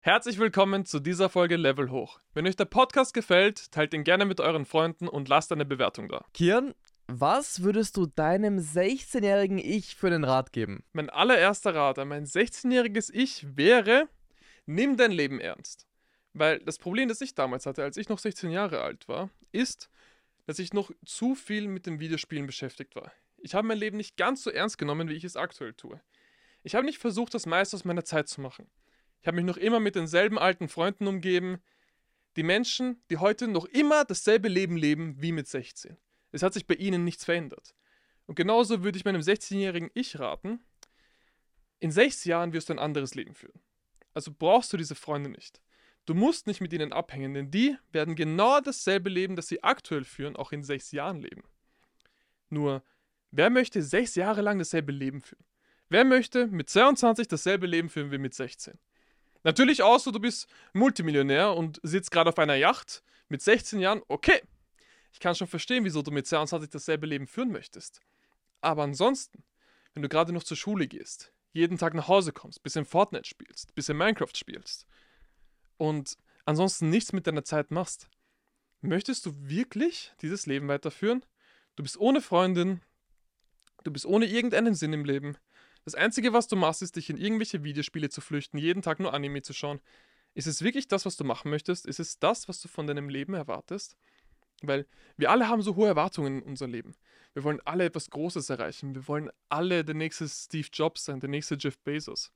Herzlich willkommen zu dieser Folge Level Hoch. Wenn euch der Podcast gefällt, teilt ihn gerne mit euren Freunden und lasst eine Bewertung da. Kian, was würdest du deinem 16-jährigen Ich für einen Rat geben? Mein allererster Rat an mein 16-jähriges Ich wäre, nimm dein Leben ernst. Weil das Problem, das ich damals hatte, als ich noch 16 Jahre alt war, ist, dass ich noch zu viel mit den Videospielen beschäftigt war. Ich habe mein Leben nicht ganz so ernst genommen, wie ich es aktuell tue. Ich habe nicht versucht, das meiste aus meiner Zeit zu machen. Ich habe mich noch immer mit denselben alten Freunden umgeben. Die Menschen, die heute noch immer dasselbe Leben leben wie mit 16. Es hat sich bei ihnen nichts verändert. Und genauso würde ich meinem 16-jährigen Ich raten, in 6 Jahren wirst du ein anderes Leben führen. Also brauchst du diese Freunde nicht. Du musst nicht mit ihnen abhängen, denn die werden genau dasselbe Leben, das sie aktuell führen, auch in 6 Jahren leben. Nur, wer möchte 6 Jahre lang dasselbe Leben führen? Wer möchte mit 22 dasselbe Leben führen wie mit 16? Natürlich außer du bist Multimillionär und sitzt gerade auf einer Yacht mit 16 Jahren, okay. Ich kann schon verstehen, wieso du mit 22 dasselbe Leben führen möchtest. Aber ansonsten, wenn du gerade noch zur Schule gehst, jeden Tag nach Hause kommst, bisschen Fortnite spielst, bisschen Minecraft spielst und ansonsten nichts mit deiner Zeit machst, möchtest du wirklich dieses Leben weiterführen? Du bist ohne Freundin, du bist ohne irgendeinen Sinn im Leben. Das Einzige, was du machst, ist, dich in irgendwelche Videospiele zu flüchten, jeden Tag nur Anime zu schauen. Ist es wirklich das, was du machen möchtest? Ist es das, was du von deinem Leben erwartest? Weil wir alle haben so hohe Erwartungen in unser Leben. Wir wollen alle etwas Großes erreichen. Wir wollen alle der nächste Steve Jobs sein, der nächste Jeff Bezos.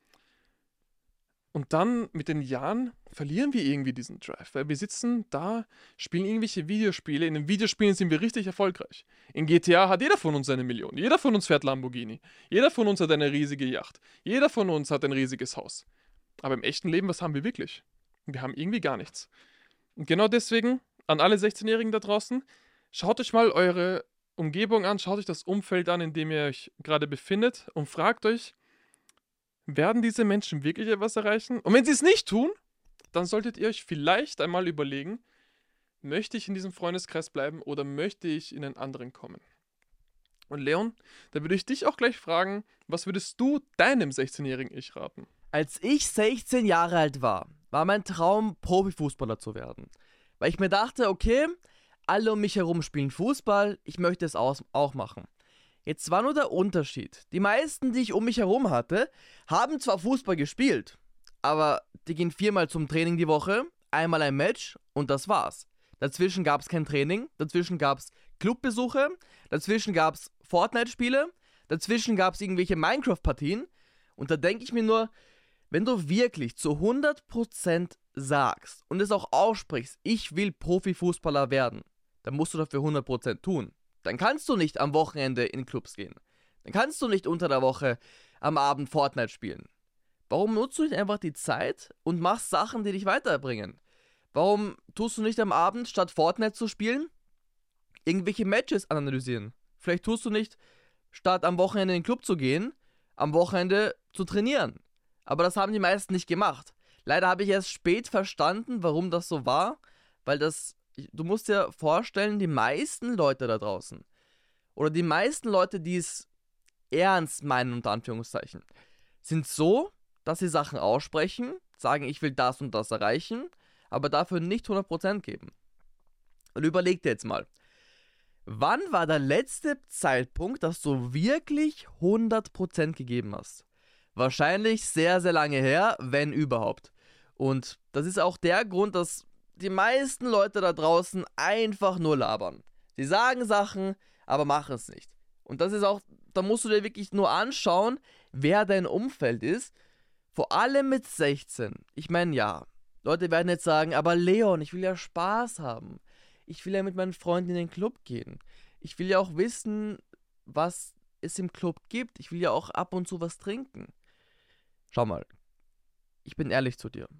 Und dann mit den Jahren verlieren wir irgendwie diesen Drive, weil wir sitzen da, spielen irgendwelche Videospiele. In den Videospielen sind wir richtig erfolgreich. In GTA hat jeder von uns eine Million. Jeder von uns fährt Lamborghini. Jeder von uns hat eine riesige Yacht. Jeder von uns hat ein riesiges Haus. Aber im echten Leben, was haben wir wirklich? Wir haben irgendwie gar nichts. Und genau deswegen, an alle 16-Jährigen da draußen, schaut euch mal eure Umgebung an, schaut euch das Umfeld an, in dem ihr euch gerade befindet und fragt euch, werden diese Menschen wirklich etwas erreichen? Und wenn sie es nicht tun, dann solltet ihr euch vielleicht einmal überlegen, möchte ich in diesem Freundeskreis bleiben oder möchte ich in einen anderen kommen? Und Leon, da würde ich dich auch gleich fragen, was würdest du deinem 16-jährigen Ich raten? Als ich 16 Jahre alt war mein Traum, Profifußballer zu werden. Weil ich mir dachte, okay, alle um mich herum spielen Fußball, ich möchte es auch machen. Jetzt war nur der Unterschied. Die meisten, die ich um mich herum hatte, haben zwar Fußball gespielt, aber die gehen 4-mal zum Training die Woche, einmal ein Match und das war's. Dazwischen gab es kein Training, dazwischen gab es Clubbesuche, dazwischen gab es Fortnite-Spiele, dazwischen gab es irgendwelche Minecraft-Partien und da denke ich mir nur, wenn du wirklich zu 100% sagst und es auch aussprichst, ich will Profifußballer werden, dann musst du dafür 100% tun. Dann kannst du nicht am Wochenende in Clubs gehen. Dann kannst du nicht unter der Woche am Abend Fortnite spielen. Warum nutzt du nicht einfach die Zeit und machst Sachen, die dich weiterbringen? Warum tust du nicht am Abend, statt Fortnite zu spielen, irgendwelche Matches analysieren? Vielleicht tust du nicht, statt am Wochenende in den Club zu gehen, am Wochenende zu trainieren. Aber das haben die meisten nicht gemacht. Leider habe ich erst spät verstanden, warum das so war, weil du musst dir vorstellen, die meisten Leute da draußen oder die meisten Leute, die es ernst meinen, unter Anführungszeichen, sind so, dass sie Sachen aussprechen, sagen, ich will das und das erreichen, aber dafür nicht 100% geben. Und überleg dir jetzt mal, wann war der letzte Zeitpunkt, dass du wirklich 100% gegeben hast? Wahrscheinlich sehr, sehr lange her, wenn überhaupt. Und das ist auch der Grund, dass die meisten Leute da draußen einfach nur labern. Sie sagen Sachen, aber machen es nicht. Und das ist auch, da musst du dir wirklich nur anschauen, wer dein Umfeld ist. Vor allem mit 16. Ich meine, ja, Leute werden jetzt sagen, aber Leon, ich will ja Spaß haben. Ich will ja mit meinen Freunden in den Club gehen. Ich will ja auch wissen, was es im Club gibt. Ich will ja auch ab und zu was trinken. Schau mal, ich bin ehrlich zu dir.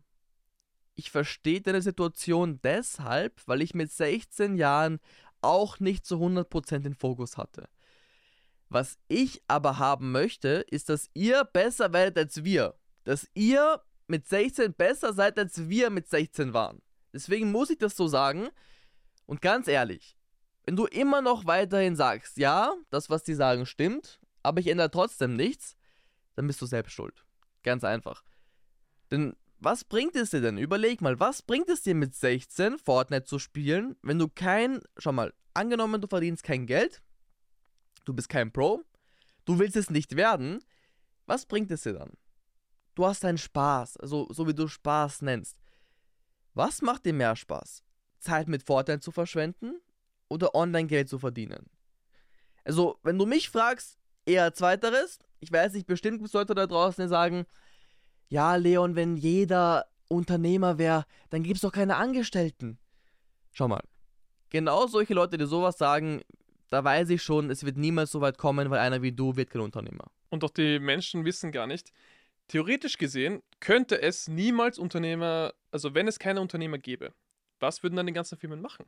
Ich verstehe deine Situation deshalb, weil ich mit 16 Jahren auch nicht zu 100% den Fokus hatte. Was ich aber haben möchte, ist, dass ihr besser werdet als wir. Dass ihr mit 16 besser seid, als wir mit 16 waren. Deswegen muss ich das so sagen. Und ganz ehrlich, wenn du immer noch weiterhin sagst, ja, das, was die sagen, stimmt, aber ich ändere trotzdem nichts, dann bist du selbst schuld. Ganz einfach. Denn was bringt es dir denn? Überleg mal, was bringt es dir mit 16 Fortnite zu spielen, wenn du schau mal, angenommen du verdienst kein Geld, du bist kein Pro, du willst es nicht werden, was bringt es dir dann? Du hast deinen Spaß, also so wie du Spaß nennst. Was macht dir mehr Spaß? Zeit mit Fortnite zu verschwenden oder online Geld zu verdienen? Also, wenn du mich fragst, eher zweiteres. Ich weiß nicht, bestimmt gibt es Leute da draußen, die sagen, ja, Leon, wenn jeder Unternehmer wäre, dann gibt es doch keine Angestellten. Schau mal, genau solche Leute, die sowas sagen, da weiß ich schon, es wird niemals so weit kommen, weil einer wie du wird kein Unternehmer. Und auch die Menschen wissen gar nicht, theoretisch gesehen könnte es niemals Unternehmer, also wenn es keine Unternehmer gäbe, was würden dann die ganzen Firmen machen?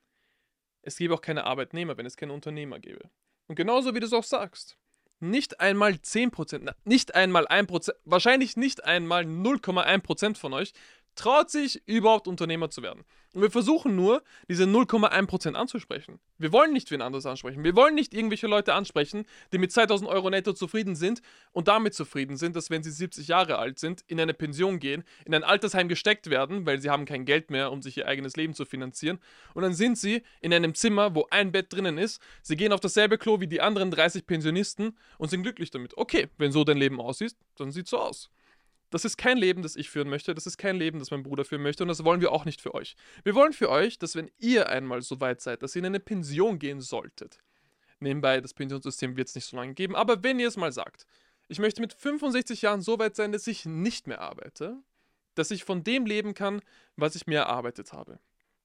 Es gäbe auch keine Arbeitnehmer, wenn es keine Unternehmer gäbe. Und genauso wie du es auch sagst, nicht einmal 10%, nicht einmal 1%, wahrscheinlich nicht einmal 0,1% von euch traut sich überhaupt Unternehmer zu werden. Und wir versuchen nur, diese 0,1% anzusprechen. Wir wollen nicht wen anderes ansprechen. Wir wollen nicht irgendwelche Leute ansprechen, die mit 2000 Euro netto zufrieden sind und damit zufrieden sind, dass wenn sie 70 Jahre alt sind, in eine Pension gehen, in ein Altersheim gesteckt werden, weil sie haben kein Geld mehr, um sich ihr eigenes Leben zu finanzieren. Und dann sind sie in einem Zimmer, wo ein Bett drinnen ist. Sie gehen auf dasselbe Klo wie die anderen 30 Pensionisten und sind glücklich damit. Okay, wenn so dein Leben aussieht, dann sieht es so aus. Das ist kein Leben, das ich führen möchte. Das ist kein Leben, das mein Bruder führen möchte. Und das wollen wir auch nicht für euch. Wir wollen für euch, dass wenn ihr einmal so weit seid, dass ihr in eine Pension gehen solltet. Nebenbei, das Pensionssystem wird es nicht so lange geben. Aber wenn ihr es mal sagt, ich möchte mit 65 Jahren so weit sein, dass ich nicht mehr arbeite, dass ich von dem leben kann, was ich mir erarbeitet habe.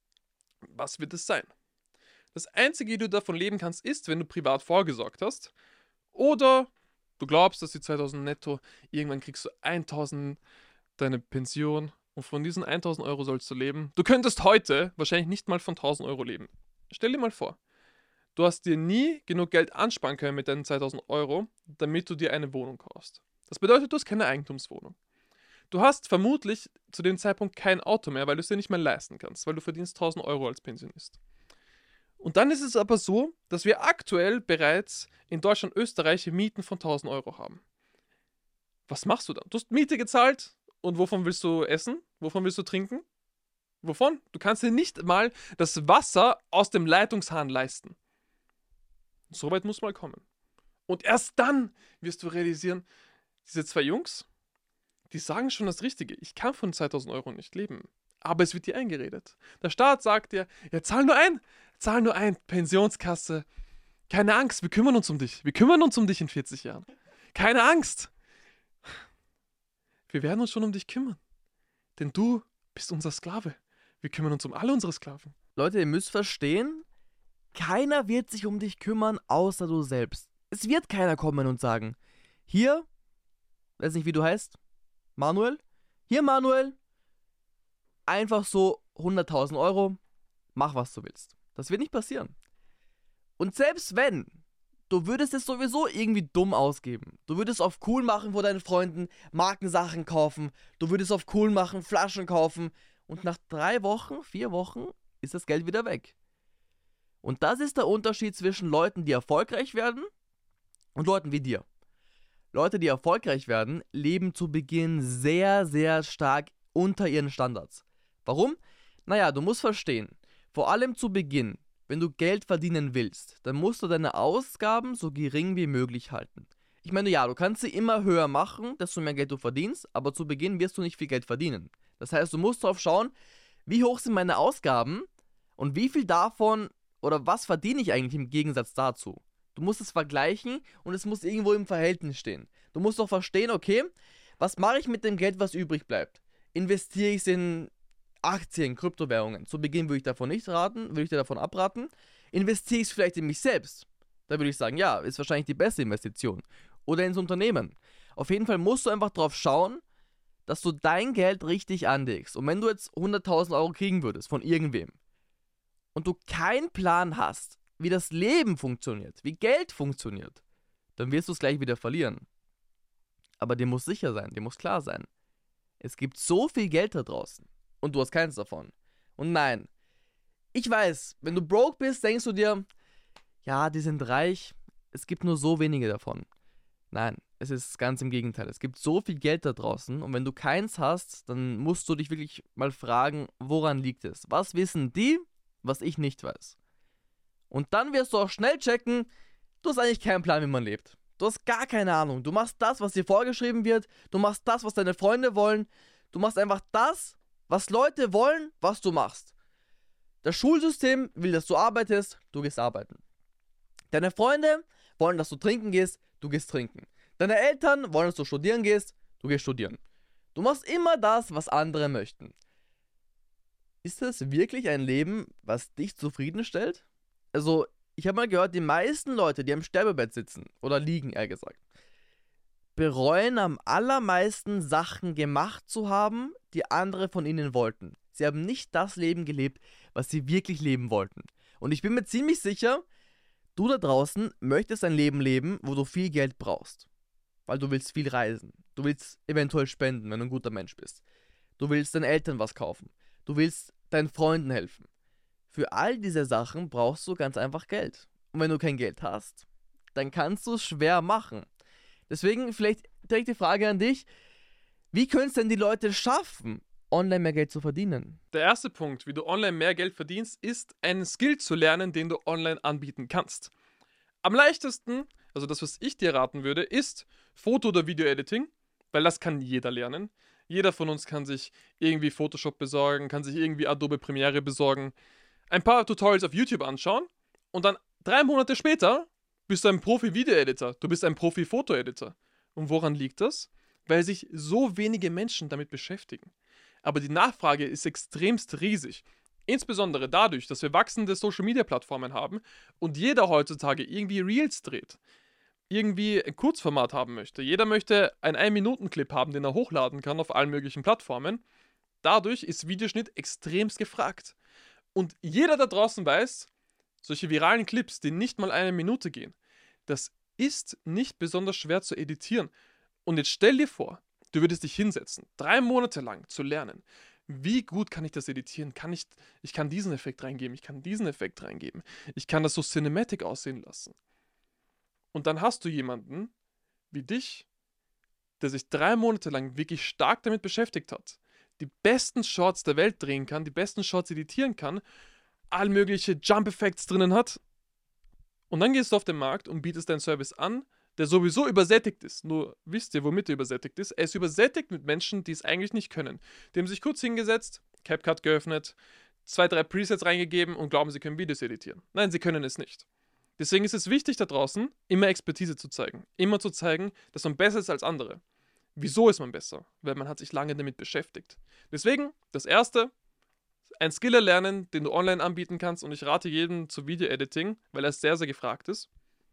Was wird es sein? Das Einzige, wie du davon leben kannst, ist, wenn du privat vorgesorgt hast oder du glaubst, dass die 2000 netto, irgendwann kriegst du 1000 deine Pension und von diesen 1000 Euro sollst du leben. Du könntest heute wahrscheinlich nicht mal von 1000 Euro leben. Stell dir mal vor, du hast dir nie genug Geld ansparen können mit deinen 2000 Euro, damit du dir eine Wohnung kaufst. Das bedeutet, du hast keine Eigentumswohnung. Du hast vermutlich zu dem Zeitpunkt kein Auto mehr, weil du es dir nicht mehr leisten kannst, weil du verdienst 1000 Euro als Pensionist. Und dann ist es aber so, dass wir aktuell bereits in Deutschland, Österreich Mieten von 1000 Euro haben. Was machst du dann? Du hast Miete gezahlt und wovon willst du essen? Wovon willst du trinken? Wovon? Du kannst dir nicht mal das Wasser aus dem Leitungshahn leisten. So weit muss mal kommen. Und erst dann wirst du realisieren, diese zwei Jungs, die sagen schon das Richtige. Ich kann von 2000 Euro nicht leben. Aber es wird dir eingeredet. Der Staat sagt dir, ja, zahl nur ein, Pensionskasse. Keine Angst, wir kümmern uns um dich. Wir kümmern uns um dich in 40 Jahren. Keine Angst. Wir werden uns schon um dich kümmern. Denn du bist unser Sklave. Wir kümmern uns um alle unsere Sklaven. Leute, ihr müsst verstehen, keiner wird sich um dich kümmern, außer du selbst. Es wird keiner kommen und sagen, hier, weiß nicht, wie du heißt, Manuel, hier Manuel, einfach so 100.000 Euro, mach was du willst. Das wird nicht passieren. Und selbst wenn, du würdest es sowieso irgendwie dumm ausgeben. Du würdest auf cool machen vor deinen Freunden, Markensachen kaufen, du würdest auf cool machen, Flaschen kaufen und nach 3 Wochen, 4 Wochen ist das Geld wieder weg. Und das ist der Unterschied zwischen Leuten, die erfolgreich werden und Leuten wie dir. Leute, die erfolgreich werden, leben zu Beginn sehr, sehr stark unter ihren Standards. Warum? Naja, du musst verstehen, vor allem zu Beginn, wenn du Geld verdienen willst, dann musst du deine Ausgaben so gering wie möglich halten. Ich meine, ja, du kannst sie immer höher machen, desto mehr Geld du verdienst, aber zu Beginn wirst du nicht viel Geld verdienen. Das heißt, du musst darauf schauen, wie hoch sind meine Ausgaben und wie viel davon oder was verdiene ich eigentlich im Gegensatz dazu. Du musst es vergleichen und es muss irgendwo im Verhältnis stehen. Du musst doch verstehen, okay, was mache ich mit dem Geld, was übrig bleibt? Investiere ich es in Aktien, Kryptowährungen? Zu Beginn würde ich davon nicht raten, würde ich dir davon abraten. Investiere ich es vielleicht in mich selbst? Da würde ich sagen, ja, ist wahrscheinlich die beste Investition. Oder ins Unternehmen. Auf jeden Fall musst du einfach drauf schauen, dass du dein Geld richtig anlegst. Und wenn du jetzt 100.000 Euro kriegen würdest von irgendwem und du keinen Plan hast, wie das Leben funktioniert, wie Geld funktioniert, dann wirst du es gleich wieder verlieren. Aber dir muss sicher sein, dir muss klar sein, es gibt so viel Geld da draußen und du hast keins davon. Und nein, ich weiß, wenn du broke bist, denkst du dir, ja, die sind reich, es gibt nur so wenige davon. Nein, es ist ganz im Gegenteil. Es gibt so viel Geld da draußen und wenn du keins hast, dann musst du dich wirklich mal fragen, woran liegt es? Was wissen die, was ich nicht weiß? Und dann wirst du auch schnell checken, du hast eigentlich keinen Plan, wie man lebt. Du hast gar keine Ahnung. Du machst das, was dir vorgeschrieben wird. Du machst das, was deine Freunde wollen. Du machst einfach das, was Leute wollen, was du machst. Das Schulsystem will, dass du arbeitest, du gehst arbeiten. Deine Freunde wollen, dass du trinken gehst, du gehst trinken. Deine Eltern wollen, dass du studieren gehst, du gehst studieren. Du machst immer das, was andere möchten. Ist das wirklich ein Leben, was dich zufriedenstellt? Also, ich habe mal gehört, die meisten Leute, die am Sterbebett sitzen, oder liegen, eher gesagt, bereuen am allermeisten Sachen gemacht zu haben, die andere von ihnen wollten. Sie haben nicht das Leben gelebt, was sie wirklich leben wollten. Und ich bin mir ziemlich sicher, du da draußen möchtest ein Leben leben, wo du viel Geld brauchst. Weil du willst viel reisen. Du willst eventuell spenden, wenn du ein guter Mensch bist. Du willst deinen Eltern was kaufen. Du willst deinen Freunden helfen. Für all diese Sachen brauchst du ganz einfach Geld. Und wenn du kein Geld hast, dann kannst du es schwer machen. Deswegen vielleicht direkt die Frage an dich, wie können es denn die Leute schaffen, online mehr Geld zu verdienen? Der erste Punkt, wie du online mehr Geld verdienst, ist, einen Skill zu lernen, den du online anbieten kannst. Am leichtesten, also das, was ich dir raten würde, ist Foto- oder Video-Editing, weil das kann jeder lernen. Jeder von uns kann sich irgendwie Photoshop besorgen, kann sich irgendwie Adobe Premiere besorgen, ein paar Tutorials auf YouTube anschauen und dann 3 Monate später bist du ein Profi-Video-Editor, du bist ein Profi-Foto-Editor. Und woran liegt das? Weil sich so wenige Menschen damit beschäftigen. Aber die Nachfrage ist extremst riesig. Insbesondere dadurch, dass wir wachsende Social-Media-Plattformen haben und jeder heutzutage irgendwie Reels dreht. Irgendwie ein Kurzformat haben möchte. Jeder möchte einen 1-Minuten-Clip haben, den er hochladen kann auf allen möglichen Plattformen. Dadurch ist Videoschnitt extremst gefragt. Und jeder da draußen weiß, solche viralen Clips, die nicht mal 1 Minute gehen, das ist nicht besonders schwer zu editieren. Und jetzt stell dir vor, du würdest dich hinsetzen, 3 Monate lang zu lernen. Wie gut kann ich das editieren? Ich kann diesen Effekt reingeben, ich kann diesen Effekt reingeben. Ich kann das so cinematic aussehen lassen. Und dann hast du jemanden wie dich, der sich 3 Monate lang wirklich stark damit beschäftigt hat, die besten Shorts der Welt drehen kann, die besten Shorts editieren kann, all mögliche Jump-Effects drinnen hat. Und dann gehst du auf den Markt und bietest deinen Service an, der sowieso übersättigt ist. Nur wisst ihr, womit er übersättigt ist? Er ist übersättigt mit Menschen, die es eigentlich nicht können. Die haben sich kurz hingesetzt, CapCut geöffnet, 2, 3 Presets reingegeben und glauben, sie können Videos editieren. Nein, sie können es nicht. Deswegen ist es wichtig da draußen, immer Expertise zu zeigen. Immer zu zeigen, dass man besser ist als andere. Wieso ist man besser? Weil man hat sich lange damit beschäftigt. Deswegen, das Erste, ein Skill erlernen, den du online anbieten kannst, und ich rate jedem zu Video-Editing, weil er sehr, sehr gefragt ist.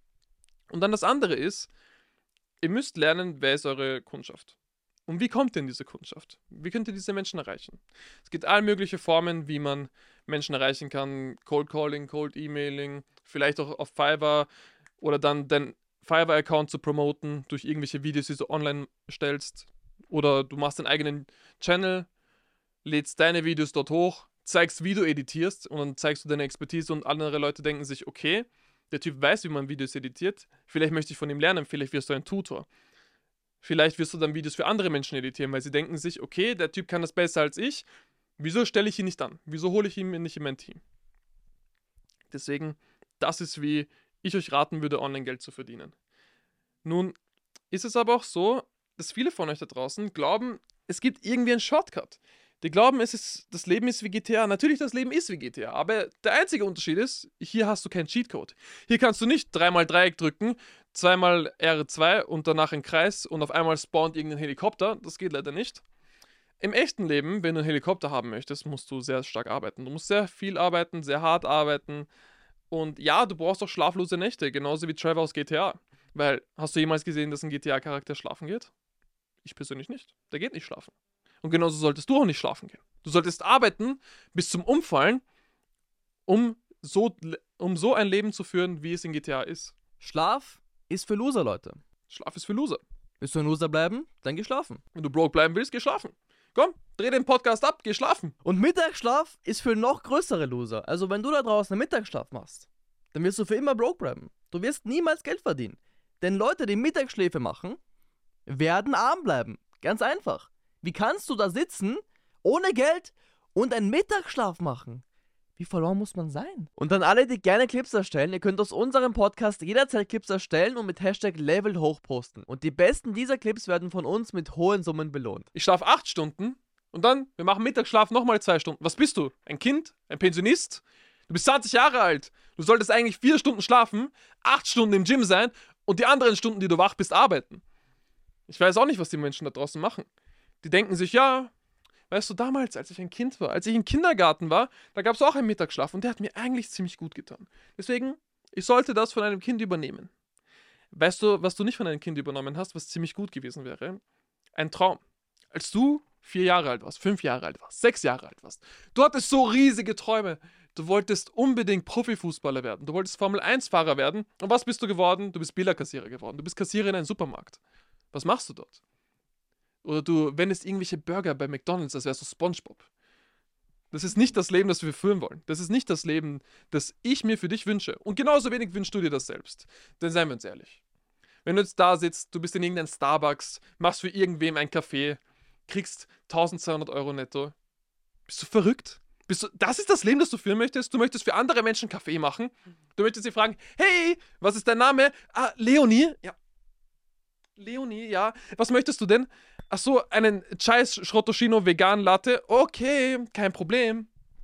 Und dann das andere ist, ihr müsst lernen, wer ist eure Kundschaft. Und wie kommt denn diese Kundschaft? Wie könnt ihr diese Menschen erreichen? Es gibt all mögliche Formen, wie man Menschen erreichen kann. Cold Calling, Cold Emailing, vielleicht auch auf Fiverr oder dann dein Fiverr-Account zu promoten durch irgendwelche Videos, die du online stellst. Oder du machst deinen eigenen Channel, lädst deine Videos dort hoch, zeigst, wie du editierst und dann zeigst du deine Expertise und andere Leute denken sich, okay, der Typ weiß, wie man Videos editiert, vielleicht möchte ich von ihm lernen, vielleicht wirst du ein Tutor. Vielleicht wirst du dann Videos für andere Menschen editieren, weil sie denken sich, okay, der Typ kann das besser als ich, wieso stelle ich ihn nicht an? Wieso hole ich ihn nicht in mein Team? Deswegen, das ist, wie ich euch raten würde, Online-Geld zu verdienen. Nun ist es aber auch so, dass viele von euch da draußen glauben, es gibt irgendwie einen Shortcut. Die glauben, das Leben ist wie GTA. Natürlich, das Leben ist wie GTA, aber der einzige Unterschied ist, hier hast du keinen Cheatcode. Hier kannst du nicht 3-mal Dreieck drücken, 2-mal R2 und danach einen Kreis und auf einmal spawnt irgendein Helikopter. Das geht leider nicht. Im echten Leben, wenn du einen Helikopter haben möchtest, musst du sehr stark arbeiten. Du musst sehr viel arbeiten, sehr hart arbeiten. Und ja, du brauchst auch schlaflose Nächte, genauso wie Trevor aus GTA. Weil, hast du jemals gesehen, dass ein GTA-Charakter schlafen geht? Ich persönlich nicht. Der geht nicht schlafen. Und genauso solltest du auch nicht schlafen gehen. Du solltest arbeiten bis zum Umfallen, um so ein Leben zu führen, wie es in GTA ist. Schlaf ist für Loser, Leute. Schlaf ist für Loser. Willst du ein Loser bleiben? Dann geh schlafen. Wenn du broke bleiben willst, geh schlafen. Komm, dreh den Podcast ab, geh schlafen. Und Mittagsschlaf ist für noch größere Loser. Also wenn du da draußen einen Mittagsschlaf machst, dann wirst du für immer broke bleiben. Du wirst niemals Geld verdienen. Denn Leute, die Mittagsschläfe machen, werden arm bleiben. Ganz einfach. Wie kannst du da sitzen, ohne Geld und einen Mittagsschlaf machen? Wie verloren muss man sein? Und an alle, die gerne Clips erstellen, ihr könnt aus unserem Podcast jederzeit Clips erstellen und mit Hashtag Level hoch posten. Und die besten dieser Clips werden von uns mit hohen Summen belohnt. Ich schlafe 8 Stunden und dann, wir machen Mittagsschlaf nochmal 2 Stunden. Was bist du? Ein Kind? Ein Pensionist? Du bist 20 Jahre alt. Du solltest eigentlich 4 Stunden schlafen, 8 Stunden im Gym sein und die anderen Stunden, die du wach bist, arbeiten. Ich weiß auch nicht, was die Menschen da draußen machen. Die denken sich, ja, weißt du, damals, als ich ein Kind war, als ich im Kindergarten war, da gab es auch einen Mittagsschlaf und der hat mir eigentlich ziemlich gut getan. Deswegen, ich sollte das von einem Kind übernehmen. Weißt du, was du nicht von einem Kind übernommen hast, was ziemlich gut gewesen wäre? Ein Traum. Als du 4 Jahre alt warst, 5 Jahre alt warst, 6 Jahre alt warst, du hattest so riesige Träume. Du wolltest unbedingt Profifußballer werden. Du wolltest Formel-1-Fahrer werden. Und was bist du geworden? Du bist Billerkassierer geworden. Du bist Kassierer in einem Supermarkt. Was machst du dort? Oder du wendest irgendwelche Burger bei McDonald's, als wärst du SpongeBob. Das ist nicht das Leben, das wir führen wollen. Das ist nicht das Leben, das ich mir für dich wünsche. Und genauso wenig wünschst du dir das selbst. Denn seien wir uns ehrlich. Wenn du jetzt da sitzt, du bist in irgendeinem Starbucks, machst für irgendwem einen Kaffee, kriegst 1200 Euro netto. Bist du verrückt? Das ist das Leben, das du führen möchtest? Du möchtest für andere Menschen Kaffee machen? Du möchtest sie fragen, hey, was ist dein Name? Ah, Leonie? Ja. Leonie, ja. Was möchtest du denn? Ach so, einen Chai Schrottoschino Vegan Latte? Okay, kein Problem.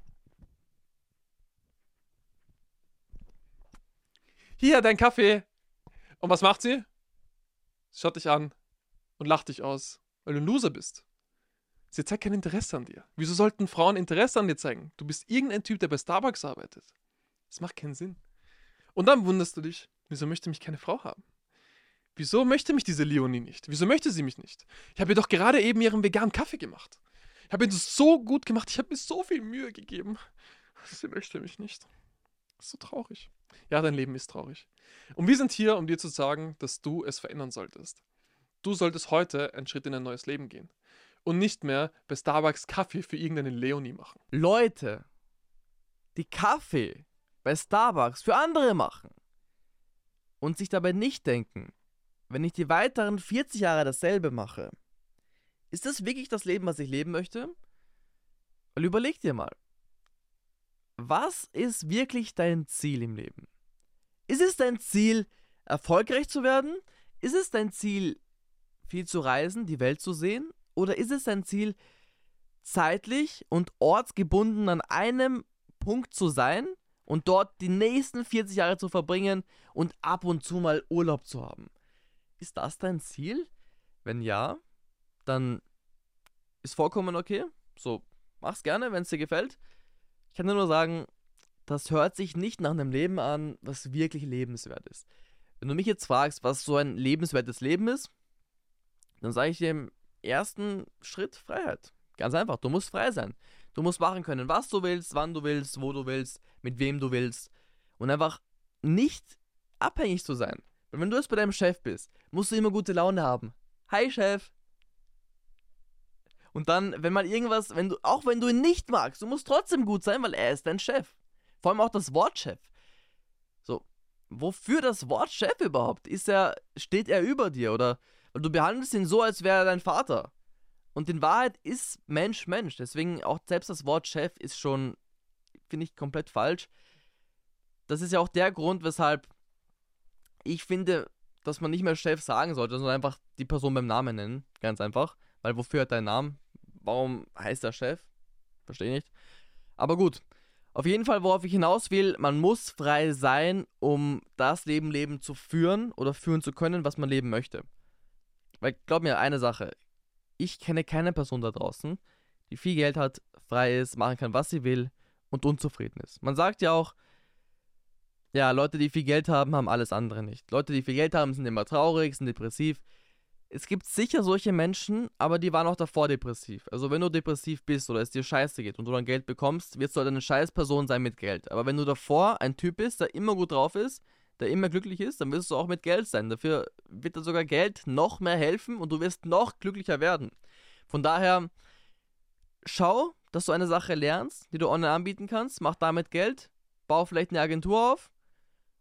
Hier, dein Kaffee. Und was macht sie? Sie schaut dich an und lacht dich aus, weil du ein Loser bist. Sie zeigt kein Interesse an dir. Wieso sollten Frauen Interesse an dir zeigen? Du bist irgendein Typ, der bei Starbucks arbeitet. Das macht keinen Sinn. Und dann wunderst du dich, wieso möchte mich keine Frau haben? Wieso möchte mich diese Leonie nicht? Wieso möchte sie mich nicht? Ich habe ihr doch gerade eben ihren veganen Kaffee gemacht. Ich habe ihn so gut gemacht. Ich habe mir so viel Mühe gegeben. Sie möchte mich nicht. Das ist so traurig. Ja, dein Leben ist traurig. Und wir sind hier, um dir zu sagen, dass du es verändern solltest. Du solltest heute einen Schritt in ein neues Leben gehen. Und nicht mehr bei Starbucks Kaffee für irgendeine Leonie machen. Leute, die Kaffee bei Starbucks für andere machen und sich dabei nicht denken, wenn ich die weiteren 40 Jahre dasselbe mache, ist das wirklich das Leben, was ich leben möchte? Weil überleg dir mal, was ist wirklich dein Ziel im Leben? Ist es dein Ziel, erfolgreich zu werden? Ist es dein Ziel, viel zu reisen, die Welt zu sehen? Oder ist es dein Ziel, zeitlich und ortsgebunden an einem Punkt zu sein und dort die nächsten 40 Jahre zu verbringen und ab und zu mal Urlaub zu haben? Ist das dein Ziel? Wenn ja, dann ist vollkommen okay. So, mach's gerne, wenn es dir gefällt. Ich kann dir nur sagen, das hört sich nicht nach einem Leben an, was wirklich lebenswert ist. Wenn du mich jetzt fragst, was so ein lebenswertes Leben ist, dann sage ich dir im ersten Schritt Freiheit. Ganz einfach, du musst frei sein. Du musst machen können, was du willst, wann du willst, wo du willst, mit wem du willst. Und einfach nicht abhängig zu sein. Weil wenn du jetzt bei deinem Chef bist, musst du immer gute Laune haben. Hi Chef. Und dann, wenn mal irgendwas, auch wenn du ihn nicht magst, du musst trotzdem gut sein, weil er ist dein Chef. Vor allem auch das Wort Chef. So, wofür das Wort Chef überhaupt? Steht er über dir? Oder weil du behandelst ihn so, als wäre er dein Vater. Und in Wahrheit ist Mensch Mensch. Deswegen auch selbst das Wort Chef ist schon, finde ich, komplett falsch. Das ist ja auch der Grund, weshalb ich finde, dass man nicht mehr Chef sagen sollte, sondern einfach die Person beim Namen nennen. Ganz einfach. Weil wofür hat dein Namen? Warum heißt er Chef? Verstehe nicht. Aber gut. Auf jeden Fall, worauf ich hinaus will, man muss frei sein, um das Leben zu führen oder führen zu können, was man leben möchte. Weil, glaub mir, eine Sache. Ich kenne keine Person da draußen, die viel Geld hat, frei ist, machen kann, was sie will und unzufrieden ist. Man sagt ja auch, ja, Leute, die viel Geld haben, haben alles andere nicht. Leute, die viel Geld haben, sind immer traurig, sind depressiv. Es gibt sicher solche Menschen, aber die waren auch davor depressiv. Also wenn du depressiv bist oder es dir scheiße geht und du dann Geld bekommst, wirst du halt eine scheiß Person sein mit Geld. Aber wenn du davor ein Typ bist, der immer gut drauf ist, der immer glücklich ist, dann wirst du auch mit Geld sein. Dafür wird dir sogar Geld noch mehr helfen und du wirst noch glücklicher werden. Von daher, schau, dass du eine Sache lernst, die du online anbieten kannst, mach damit Geld, bau vielleicht eine Agentur auf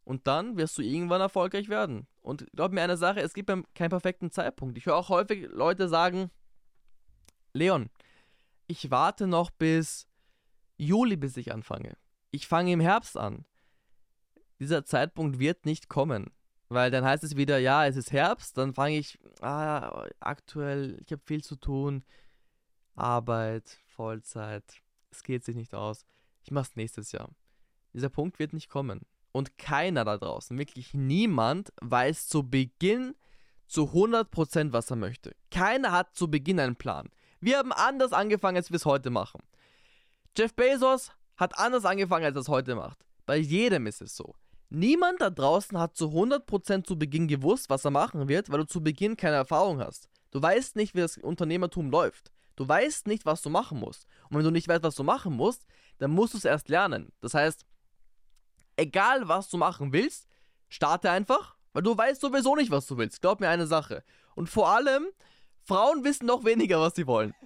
Und dann wirst du irgendwann erfolgreich werden. Und glaub mir eine Sache, es gibt keinen perfekten Zeitpunkt. Ich höre auch häufig Leute sagen, Leon, ich warte noch bis Juli, bis ich anfange. Ich fange im Herbst an. Dieser Zeitpunkt wird nicht kommen. Weil dann heißt es wieder, ja, es ist Herbst, dann fange ich, aktuell, ich habe viel zu tun, Arbeit, Vollzeit, es geht sich nicht aus. Ich mache es nächstes Jahr. Dieser Punkt wird nicht kommen. Und keiner da draußen, wirklich niemand, weiß zu Beginn zu 100%, was er möchte. Keiner hat zu Beginn einen Plan. Wir haben anders angefangen, als wir es heute machen. Jeff Bezos hat anders angefangen, als er es heute macht. Bei jedem ist es so. Niemand da draußen hat zu 100% zu Beginn gewusst, was er machen wird, weil du zu Beginn keine Erfahrung hast. Du weißt nicht, wie das Unternehmertum läuft. Du weißt nicht, was du machen musst. Und wenn du nicht weißt, was du machen musst, dann musst du es erst lernen. Das heißt, egal was du machen willst, starte einfach, weil du weißt sowieso nicht, was du willst. Glaub mir eine Sache. Und vor allem, Frauen wissen noch weniger, was sie wollen.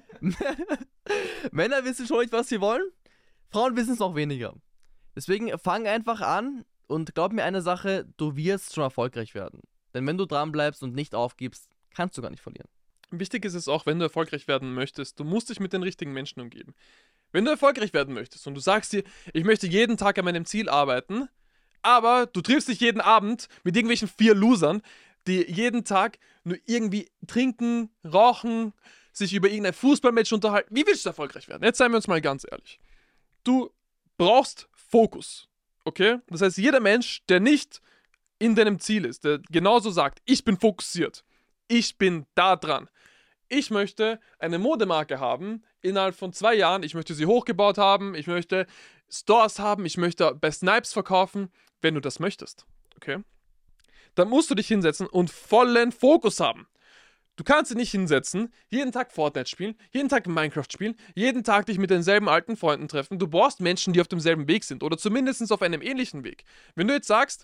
Männer wissen schon nicht, was sie wollen. Frauen wissen es noch weniger. Deswegen fang einfach an und glaub mir eine Sache, du wirst schon erfolgreich werden. Denn wenn du dran bleibst und nicht aufgibst, kannst du gar nicht verlieren. Wichtig ist es auch, wenn du erfolgreich werden möchtest, du musst dich mit den richtigen Menschen umgeben. Wenn du erfolgreich werden möchtest und du sagst dir, ich möchte jeden Tag an meinem Ziel arbeiten, aber du triffst dich jeden Abend mit irgendwelchen 4 Losern, die jeden Tag nur irgendwie trinken, rauchen, sich über irgendein Fußballmatch unterhalten. Wie willst du erfolgreich werden? Jetzt seien wir uns mal ganz ehrlich. Du brauchst Fokus, okay? Das heißt, jeder Mensch, der nicht in deinem Ziel ist, der genauso sagt, ich bin fokussiert, ich bin da dran. Ich möchte eine Modemarke haben, innerhalb von 2 Jahren, ich möchte sie hochgebaut haben, ich möchte Stores haben, ich möchte bei Snipes verkaufen, wenn du das möchtest, okay? Dann musst du dich hinsetzen und vollen Fokus haben. Du kannst dich nicht hinsetzen, jeden Tag Fortnite spielen, jeden Tag Minecraft spielen, jeden Tag dich mit denselben alten Freunden treffen. Du brauchst Menschen, die auf demselben Weg sind oder zumindest auf einem ähnlichen Weg. Wenn du jetzt sagst,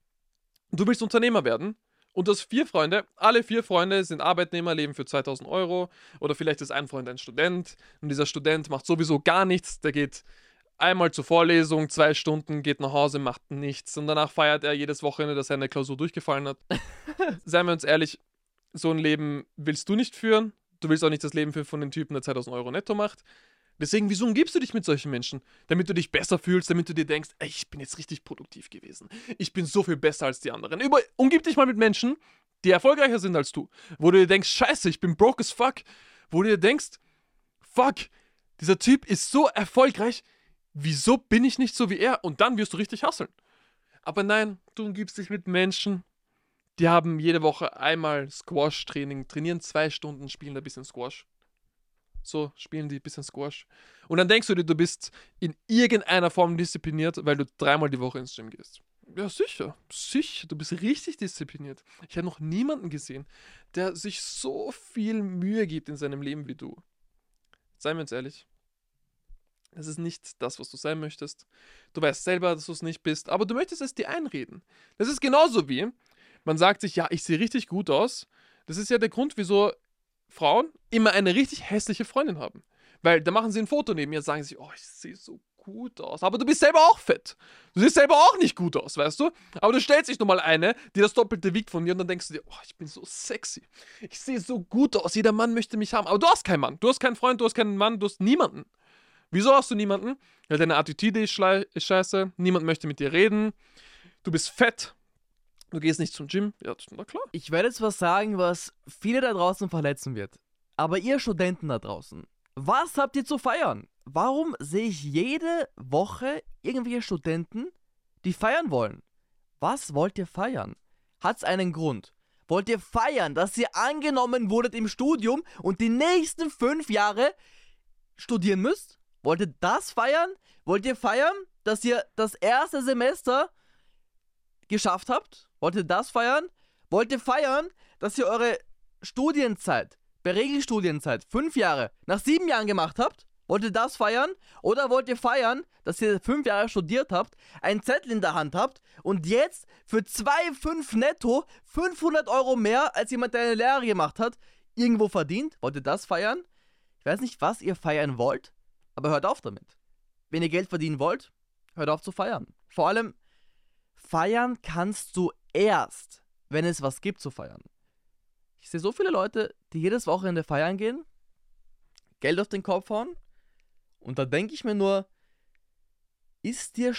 du willst Unternehmer werden, und du hast 4 Freunde, alle 4 Freunde sind Arbeitnehmer, leben für 2000 Euro oder vielleicht ist ein Freund ein Student und dieser Student macht sowieso gar nichts, der geht einmal zur Vorlesung, 2 Stunden, geht nach Hause, macht nichts und danach feiert er jedes Wochenende, dass er eine Klausur durchgefallen hat. Seien wir uns ehrlich, so ein Leben willst du nicht führen, du willst auch nicht das Leben führen von dem Typen, der 2000 Euro netto macht. Deswegen, wieso umgibst du dich mit solchen Menschen? Damit du dich besser fühlst, damit du dir denkst, ey, ich bin jetzt richtig produktiv gewesen. Ich bin so viel besser als die anderen. Umgib dich mal mit Menschen, die erfolgreicher sind als du. Wo du dir denkst, scheiße, ich bin broke as fuck. Wo du dir denkst, fuck, dieser Typ ist so erfolgreich, wieso bin ich nicht so wie er? Und dann wirst du richtig hustlen. Aber nein, du umgibst dich mit Menschen, die haben jede Woche einmal Squash-Training, trainieren 2 Stunden, spielen ein bisschen Squash. So spielen die ein bisschen Squash. Und dann denkst du dir, du bist in irgendeiner Form diszipliniert, weil du 3-mal die Woche ins Gym gehst. Ja, sicher. Sicher. Du bist richtig diszipliniert. Ich habe noch niemanden gesehen, der sich so viel Mühe gibt in seinem Leben wie du. Seien wir uns ehrlich. Das ist nicht das, was du sein möchtest. Du weißt selber, dass du es nicht bist, aber du möchtest es dir einreden. Das ist genauso wie, man sagt sich, ja, ich sehe richtig gut aus. Das ist ja der Grund, wieso Frauen immer eine richtig hässliche Freundin haben. Weil da machen sie ein Foto neben mir und sagen sich, oh, ich sehe so gut aus. Aber du bist selber auch fett. Du siehst selber auch nicht gut aus, weißt du? Aber du stellst dich nochmal eine, die das Doppelte wiegt von dir und dann denkst du dir, oh, ich bin so sexy. Ich sehe so gut aus. Jeder Mann möchte mich haben. Aber du hast keinen Mann. Du hast keinen Freund, du hast keinen Mann, du hast niemanden. Wieso hast du niemanden? Weil deine Attitüde ist scheiße. Niemand möchte mit dir reden. Du bist fett. Du gehst nicht zum Gym? Ja, na klar. Ich werde jetzt was sagen, was viele da draußen verletzen wird. Aber ihr Studenten da draußen, was habt ihr zu feiern? Warum sehe ich jede Woche irgendwelche Studenten, die feiern wollen? Was wollt ihr feiern? Hat's einen Grund? Wollt ihr feiern, dass ihr angenommen wurdet im Studium und die nächsten 5 Jahre studieren müsst? Wollt ihr das feiern? Wollt ihr feiern, dass ihr das erste Semester geschafft habt? Wollt ihr das feiern? Wollt ihr feiern, dass ihr eure Studienzeit, bei Regelstudienzeit, 5 Jahre, nach 7 Jahren gemacht habt? Wollt ihr das feiern? Oder wollt ihr feiern, dass ihr 5 Jahre studiert habt, einen Zettel in der Hand habt und jetzt für 2,5 netto 500 Euro mehr, als jemand, der eine Lehre gemacht hat, irgendwo verdient? Wollt ihr das feiern? Ich weiß nicht, was ihr feiern wollt, aber hört auf damit. Wenn ihr Geld verdienen wollt, hört auf zu feiern. Vor allem, Feiern kannst du erst, wenn es was gibt zu feiern. Ich sehe so viele Leute, die jedes Wochenende feiern gehen, Geld auf den Kopf hauen, und da denke ich mir nur, dir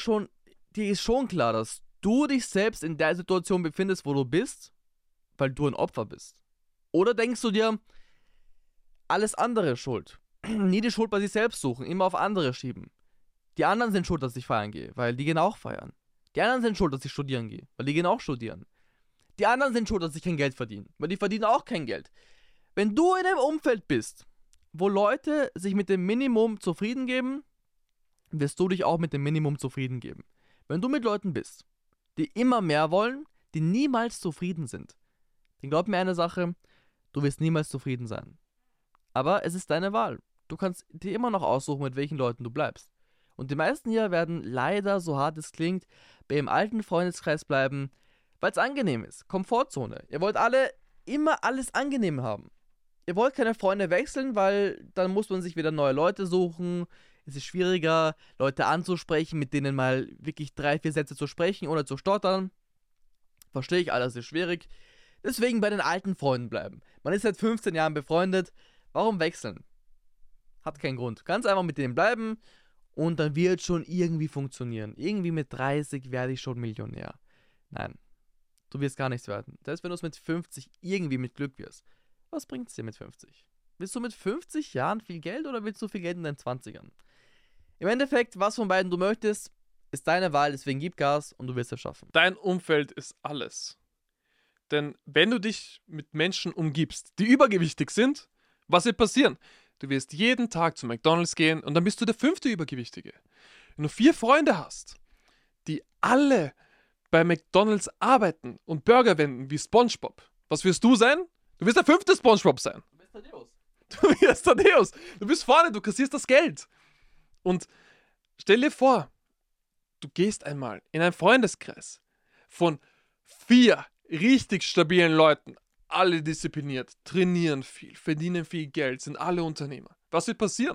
ist schon klar, dass du dich selbst in der Situation befindest, wo du bist, weil du ein Opfer bist? Oder denkst du dir, alles andere ist schuld? Nie die Schuld bei sich selbst suchen, immer auf andere schieben. Die anderen sind schuld, dass ich feiern gehe, weil die gehen auch feiern. Die anderen sind schuld, dass ich studieren gehe, weil die gehen auch studieren. Die anderen sind schuld, dass ich kein Geld verdiene, weil die verdienen auch kein Geld. Wenn du in einem Umfeld bist, wo Leute sich mit dem Minimum zufrieden geben, wirst du dich auch mit dem Minimum zufrieden geben. Wenn du mit Leuten bist, die immer mehr wollen, die niemals zufrieden sind, dann glaub mir eine Sache, du wirst niemals zufrieden sein. Aber es ist deine Wahl. Du kannst dir immer noch aussuchen, mit welchen Leuten du bleibst. Und die meisten hier werden leider, so hart es klingt, bei ihrem alten Freundeskreis bleiben, weil es angenehm ist. Komfortzone. Ihr wollt alle immer alles angenehm haben. Ihr wollt keine Freunde wechseln, weil dann muss man sich wieder neue Leute suchen. Es ist schwieriger, Leute anzusprechen, mit denen mal wirklich 3-4 Sätze zu sprechen, ohne zu stottern. Verstehe ich, alles ist schwierig. Deswegen bei den alten Freunden bleiben. Man ist seit 15 Jahren befreundet. Warum wechseln? Hat keinen Grund. Ganz einfach mit denen bleiben und dann wird schon irgendwie funktionieren. Irgendwie mit 30 werde ich schon Millionär. Nein, du wirst gar nichts werden. Selbst wenn du es mit 50 irgendwie mit Glück wirst. Was bringt es dir mit 50? Willst du mit 50 Jahren viel Geld oder willst du viel Geld in deinen 20ern? Im Endeffekt, was von beiden du möchtest, ist deine Wahl, deswegen gib Gas und du wirst es schaffen. Dein Umfeld ist alles. Denn wenn du dich mit Menschen umgibst, die übergewichtig sind, was wird passieren? Du wirst jeden Tag zu McDonald's gehen und dann bist du der 5. Übergewichtige. Wenn du 4 Freunde hast, die alle bei McDonald's arbeiten und Burger wenden wie SpongeBob, was wirst du sein? Du wirst der 5. SpongeBob sein. Du bist Thaddeus. Du wirst Thaddeus. Du bist vorne, du kassierst das Geld. Und stell dir vor, du gehst einmal in einen Freundeskreis von 4 richtig stabilen Leuten, alle diszipliniert, trainieren viel, verdienen viel Geld, sind alle Unternehmer. Was wird passieren?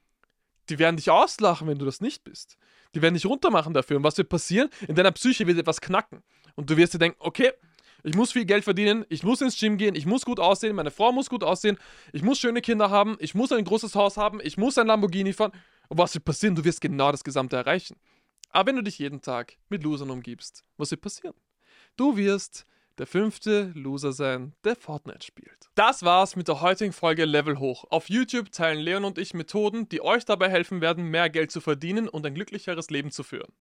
Die werden dich auslachen, wenn du das nicht bist. Die werden dich runtermachen dafür. Und was wird passieren? In deiner Psyche wird etwas knacken. Und du wirst dir denken, okay, ich muss viel Geld verdienen, ich muss ins Gym gehen, ich muss gut aussehen, meine Frau muss gut aussehen, ich muss schöne Kinder haben, ich muss ein großes Haus haben, ich muss ein Lamborghini fahren. Und was wird passieren? Du wirst genau das Gesamte erreichen. Aber wenn du dich jeden Tag mit Losern umgibst, was wird passieren? Du wirst der 5. Loser sein, der Fortnite spielt. Das war's mit der heutigen Folge Level hoch. Auf YouTube teilen Leon und ich Methoden, die euch dabei helfen werden, mehr Geld zu verdienen und ein glücklicheres Leben zu führen.